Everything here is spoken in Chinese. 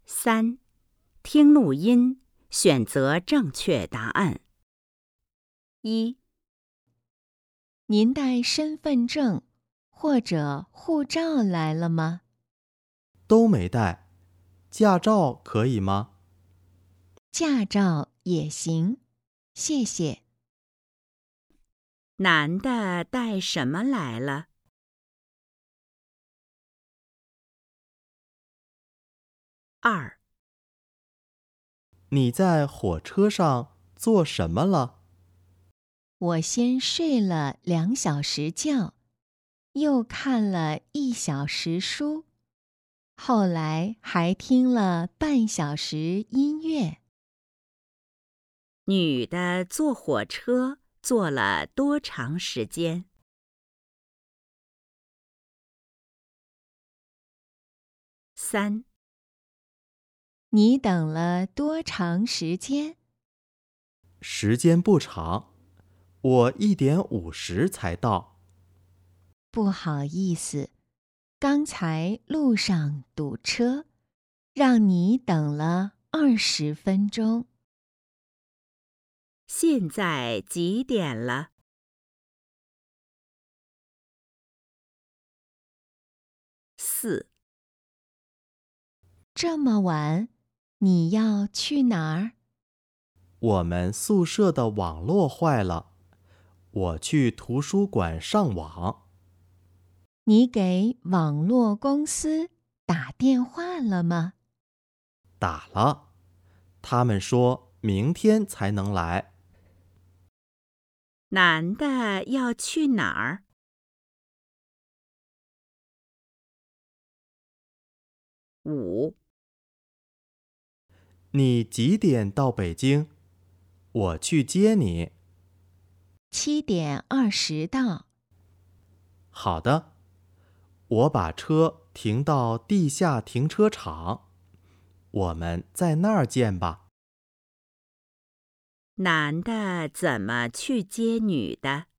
3. 听录音，选择正确答案。1. 您带身份证或者护照来了吗？ 都没带，驾照可以吗？ 驾照也行，谢谢。 男的带什么来了？2. 你在火车上做什么了？ 我先睡了2小时觉，又看了1小时书，后来还听了半小时音乐。 女的坐火车坐了多长时间？3. 你等了多长时间？ 时间不长，我1点50才到。 不好意思，刚才路上堵车，让你等了20分钟。 现在几点了？4. 这么晚，你要去哪儿？ 我们宿舍的网络坏了，我去图书馆上网。 你给网络公司打电话了吗？ 打了，他们说明天才能来。 男的要去哪儿？5. 你几点到北京？我去接你。 7点20到。 好的，我把车停到地下停车场，我们在那儿见吧。 男的怎么去接女的